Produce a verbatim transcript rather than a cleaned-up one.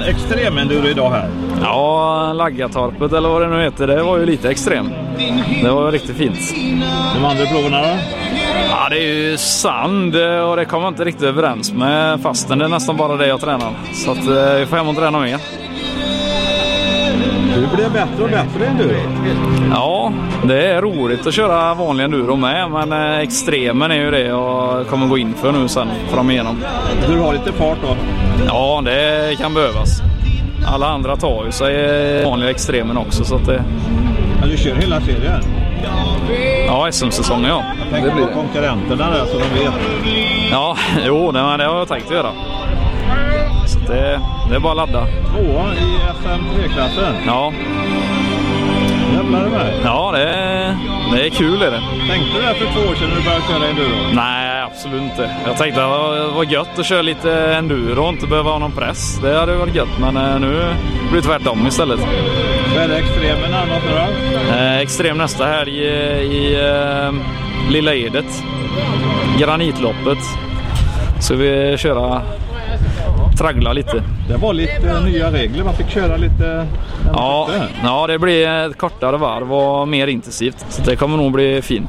en extrem enduro idag här. Ja, Laggatorpet eller vad det nu heter, det var ju lite extrem. Det var ju riktigt fint. De andra proverna då? Ja, det är ju sand och det kommer inte riktigt överens med fasten. Det är nästan bara det jag tränar. Så att vi får hem och träna mer. Du blir bättre och bättre enduro. Ja, det är roligt att köra vanlig enduro med, men extremen är ju det jag kommer gå in för nu sen fram igenom. Du har lite fart då? Ja, det kan behövas. Alla andra tar ju sig vanliga extremen också, så att det... Ja, du kör hela serien? Ja, S M-säsongen, ja. Jag tänker det blir på konkurrenterna där så de vet. Ja, jo, det, det har jag tänkt göra. Så det, det är bara att ladda. Tvåa i S M tre-klassen? Ja. Jävlar med. Ja, det är, det är kul är det. Tänkte du det för två år sedan när du började köra enduro? Nej, absolut inte. Jag tänkte att det var gött att köra lite enduro och inte behöva ha någon press. Det hade varit gött, men nu blir det tvärtom istället. Vad är det extremen närmast då? Eh, extrem nästa här i, i eh, Lilla Edet. Granitloppet. Så vi köra traggla lite. Det var lite nya regler, man fick köra lite. Ja, ja, det blir ett kortare varv och mer intensivt. Så det kommer nog bli fint.